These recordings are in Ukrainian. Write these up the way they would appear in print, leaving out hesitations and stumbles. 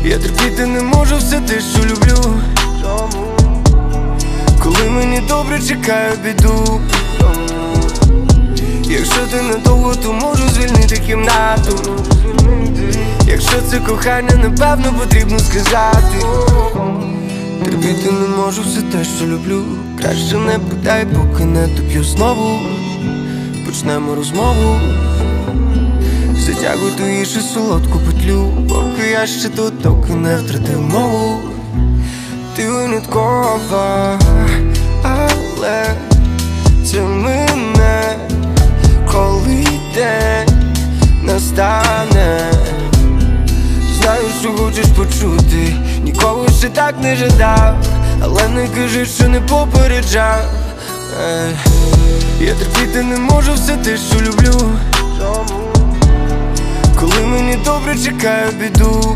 Я терпіти не можу все те, що люблю. Коли мені добре, чекаю біду. Якщо ти недовго, то можу звільнити кімнату. Якщо це кохання, напевно потрібно сказати. Терпіти не можу все те, що люблю. Краще не питай, поки не доп'ю знову. Почнемо розмову. Затягуй ту іншу солодку петлю, поки я ще тут, доки не втратив мову. Ти виняткова, але це мене, коли день настане. Знаю, що хочеш почути, ніколи ще так не жадав, але не кажи, що не попереджав. Я терпіти не можу все те, що люблю. Коли мені добре, чекаю біду.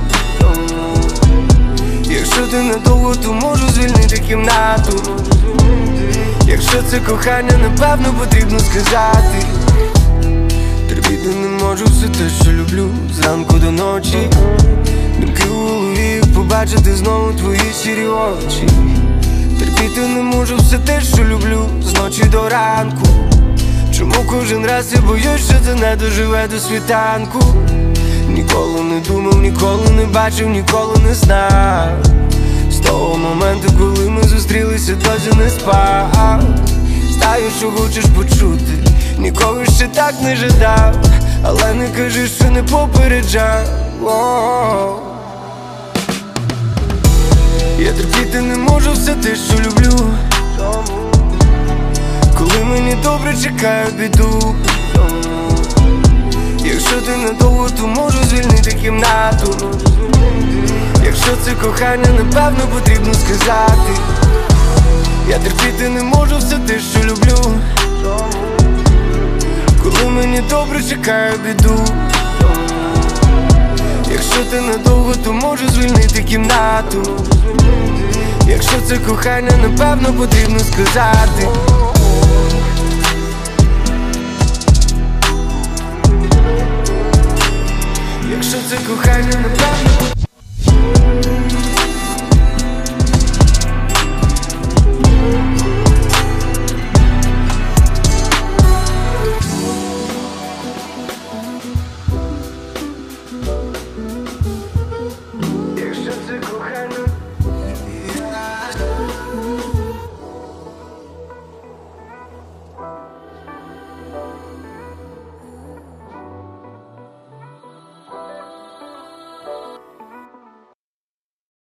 Якщо ти недовго, то можу звільнити кімнату. Якщо це кохання, напевно потрібно сказати. Терпіти не можу все те, що люблю. Зранку до ночі думки у голові, побачити знову твої сірі очі. Терпіти не можу все те, що люблю, з ночі до ранку. Чому кожен раз я боюсь, що це не доживе до світанку? Ніколи не думав, ніколи не бачив, ніколи не знав. З того моменту, коли ми зустрілися, досі не спав. Знаю, що хочеш почути, ніколи ще так не жадав, але не кажи, що не попереджав. Я терпіти не можу все те, що люблю. Коли мені добре, чекаю біду. Якщо ти недовго, то можу звільнити кімнату. Якщо це кохання, напевно потрібно сказати. Я терпіти не можу все те, що люблю. Коли мені добре, чекаю біду. Якщо ти недовго, то можу звільнити кімнату. Якщо це кохання, напевно потрібно сказати. Якщо це кохання, напевно. Якщо це кохання.